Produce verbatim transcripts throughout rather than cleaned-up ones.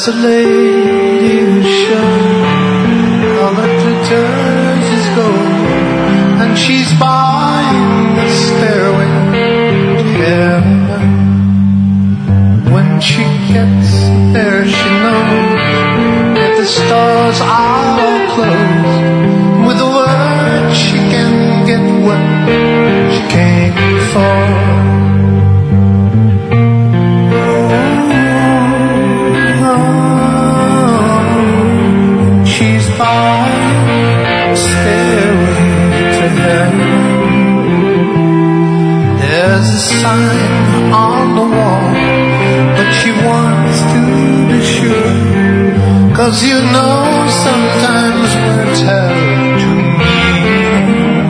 There's a lady who's sure all that glitters is gold, and she's buying the stairway to heaven. When she gets there, she knows that the stars are all closed. With a word, she can get what she came for. She's buying a stairway to heaven. There's a sign on the wall, but she wants to be sure, 'cause you know sometimes words have two meanings.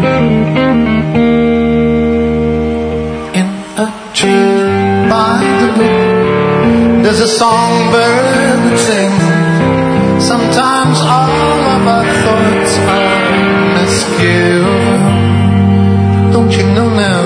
In a tree by the brook, there's a songbird that sings. Sometimes all of our thoughts are misgiven. Don't you know now?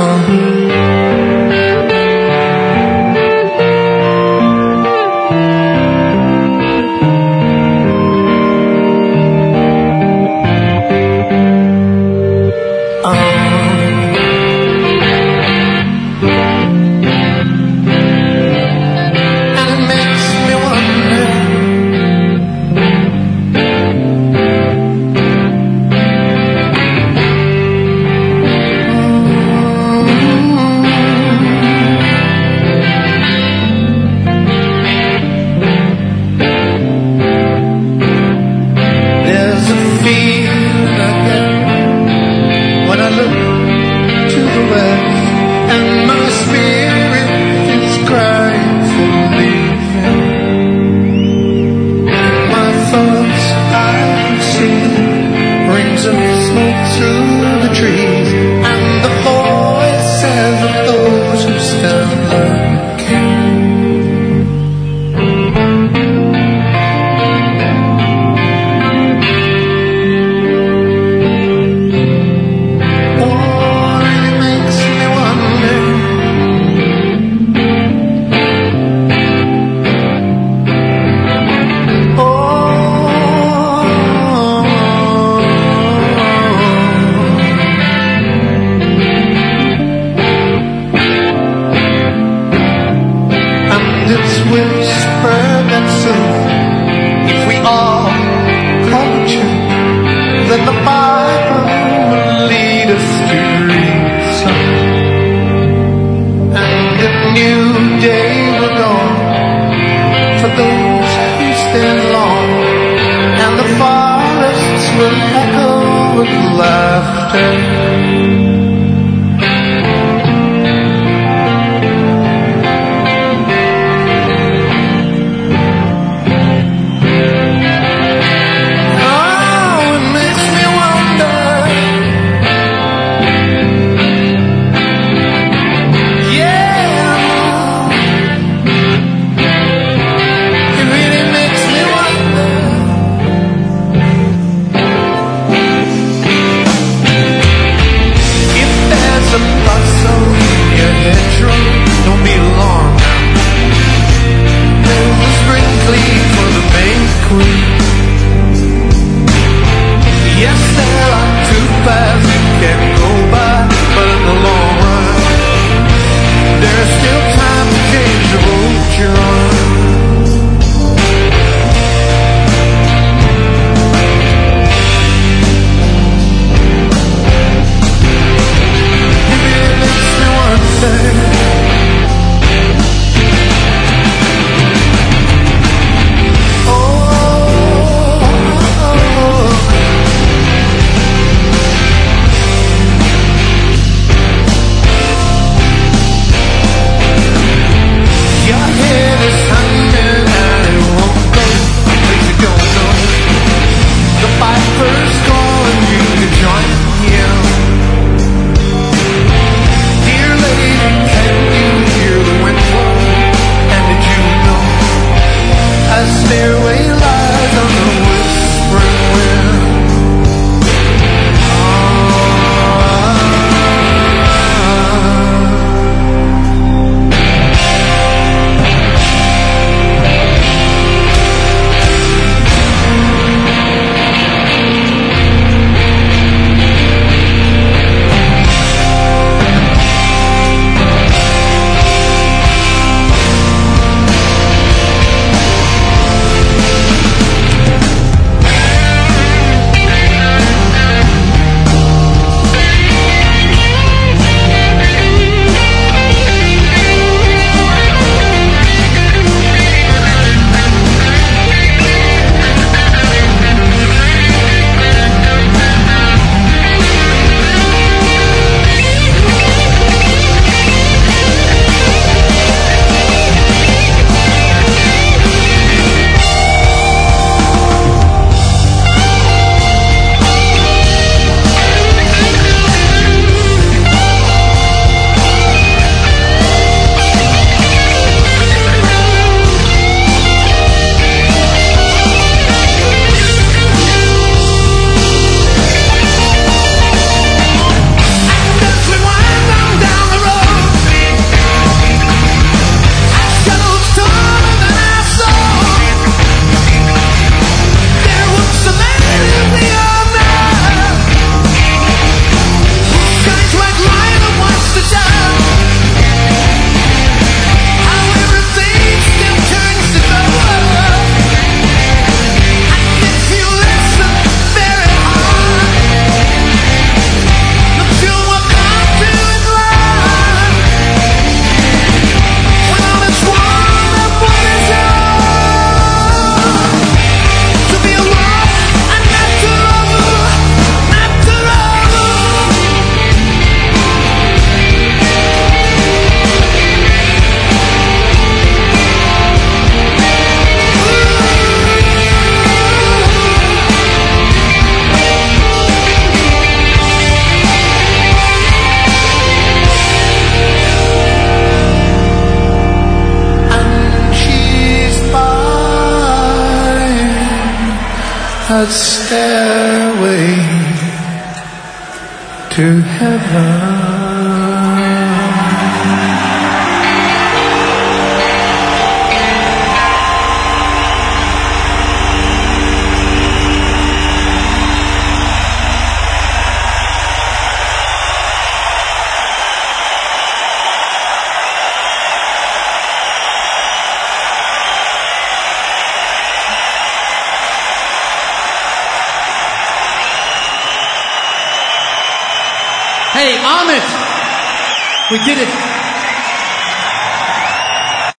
that stairway to heaven. Hey, Amit! We did it.